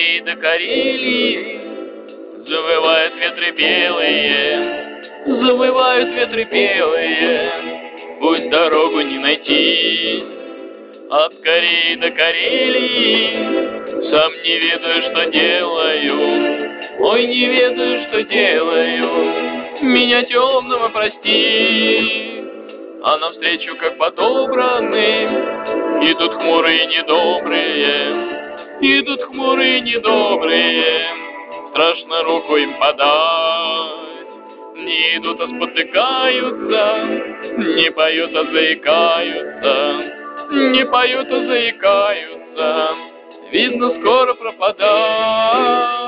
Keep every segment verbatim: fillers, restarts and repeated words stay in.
Кореи до Карелии завывают ветры белые, завывают ветры белые, пусть дорогу не найти. От Кореи до Карелии сам не ведаю, что делаю, ой, не ведаю, что делаю, меня темного прости. А навстречу, как подобраны, идут хмурые недобрые, идут хмурые недобрые, страшно руку им подать. Не идут, а спотыкаются, не поют, а заикаются, не поют, а заикаются, видно, скоро пропадать.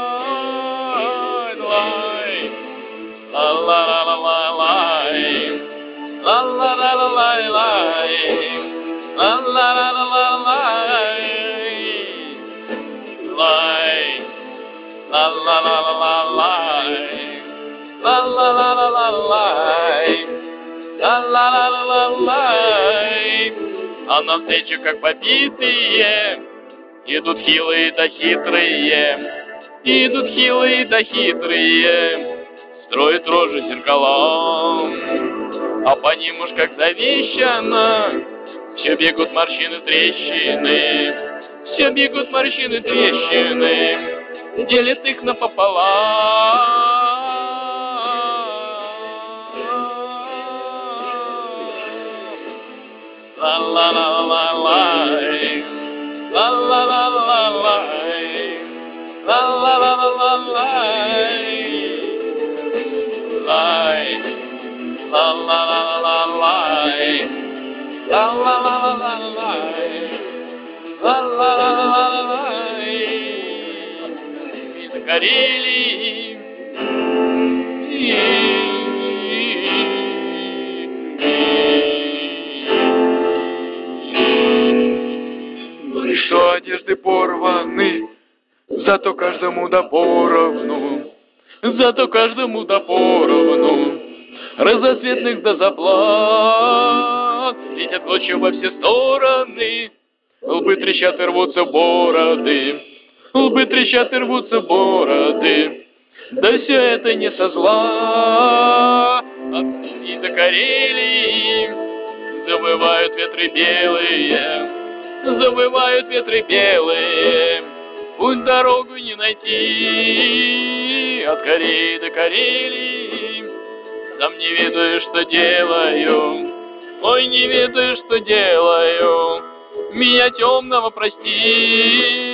Лай, ла-ла-ла-ла-лай, ла-ла-ла-ла-лай, ла-ла-ла-ла-лай, лай, ла-ла-ла-ла-лай, ла-ла-ла-ла-лай, ла-ла-ла-ла-лай. А навстречу, как побитые, идут хилые да хитрые, идут хилые да хитрые, строят рожи зеркалам, а по ним уж как завещано, все бегут морщины трещины, все бегут морщины трещины, делят их напополам. Ла-ла-ла-ла-лай, ла-ла-ла-ла-лай, ла-ла-ла-ла-лай, лай, ла-ла-ла-ла-лай, ла-ла-ла-ла-лай, ла-ла-ла-ла-лай. Из Карелии что одежды порваны, зато каждому да поровну, зато каждому да поровну, разноцветных да заплат, летят ночью во все стороны, лбы трещат и рвутся бороды, лбы трещат и рвутся бороды, да все это не со зла. От Сибири до Карелии завывают ветры белые, завывают ветры белые, путь дорогу не найти. От Кореи до Карелии сам не ведаю, что делаю, ой, не ведаю, что делаю, меня темного прости.